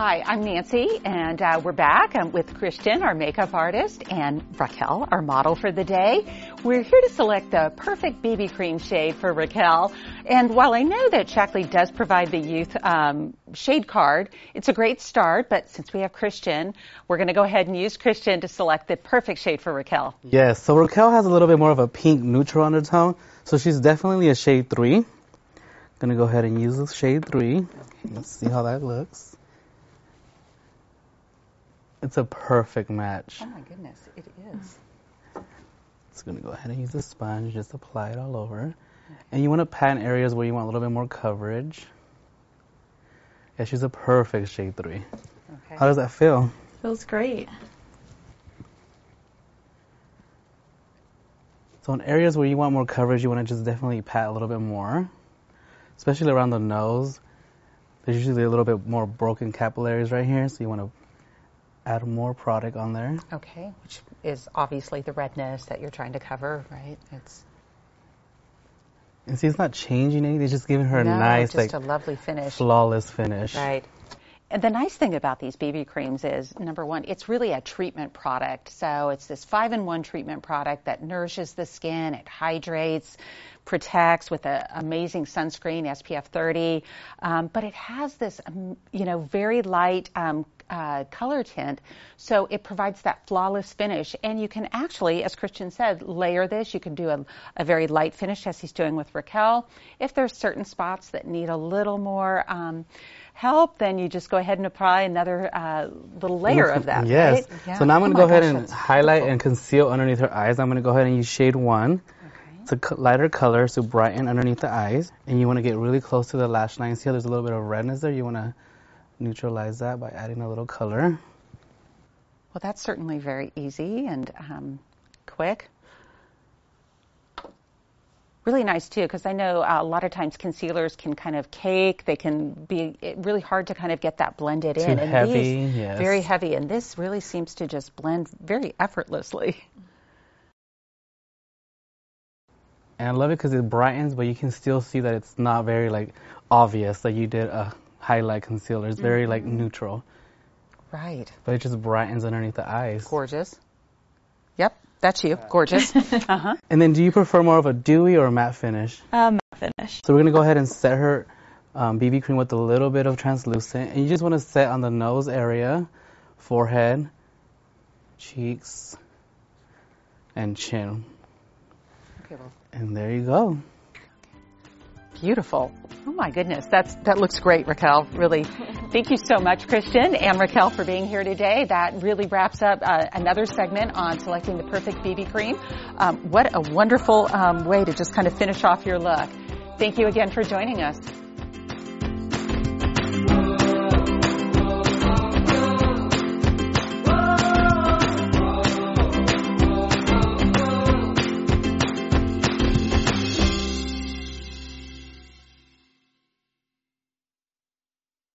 Hi, I'm Nancy, and we're back with Christian, our makeup artist, and Raquel, our model for the day. We're here to select the perfect BB cream shade for Raquel. And while I know that Shaklee does provide the youth shade card, it's a great start, but since we have Christian, we're going to go ahead and use Christian to select the perfect shade for Raquel. Yes, so Raquel has a little bit more of a pink neutral undertone, so she's definitely a shade 3. Going to go ahead and use the shade 3. Okay. Let's see how that looks. It's a perfect match. Oh my goodness, it is. Just going to go ahead and use the sponge, just apply it all over. Okay. And you want to pat in areas where you want a little bit more coverage. Yeah, she's a perfect shade 3. Okay. How does that feel? Feels great. So in areas where you want more coverage, you want to just definitely pat a little bit more, especially around the nose. There's usually a little bit more broken capillaries right here, so you want to add more product on there. Okay, which is obviously the redness that you're trying to cover, right? And see, it's not changing anything. It's just giving her a nice, just a lovely finish. Flawless finish. Right. And the nice thing about these BB creams is, number one, it's really a treatment product. So it's this 5-in-1 treatment product that nourishes the skin, it hydrates, protects with an amazing sunscreen, SPF 30. But it has this, very light color tint. So it provides that flawless finish. And you can actually, as Christian said, layer this. You can do a very light finish, as he's doing with Raquel. If there's certain spots that need a little more help, then you just go ahead and apply another little layer of that. Yes. Right? Yeah. So now I'm going to go ahead and highlight and conceal underneath her eyes. I'm going to go ahead and use shade 1. Okay. It's a lighter color to brighten underneath the eyes. And you want to get really close to the lash line. See how there's a little bit of redness there? You want to neutralize that by adding a little color. Well, that's certainly very easy and quick. Really nice, too, because I know a lot of times concealers can kind of cake. They can be really hard to kind of get that blended in. Too heavy, yes. Very heavy, and this really seems to just blend very effortlessly. And I love it because it brightens, but you can still see that it's not very, obvious that you did a highlight concealer. It's very, neutral. Right. But it just brightens underneath the eyes. Gorgeous. Yep. That's you. Gorgeous. Uh-huh. And then do you prefer more of a dewy or a matte finish? Matte finish. So we're going to go ahead and set her BB cream with a little bit of translucent. And you just want to set on the nose area, forehead, cheeks, and chin. Okay, well. And there you go. Beautiful. Oh my goodness, that looks great, Raquel. Really. Thank you so much, Christian and Raquel, for being here today. That really wraps up another segment on selecting the perfect BB cream. What a wonderful way to just kind of finish off your look. Thank you again for joining us.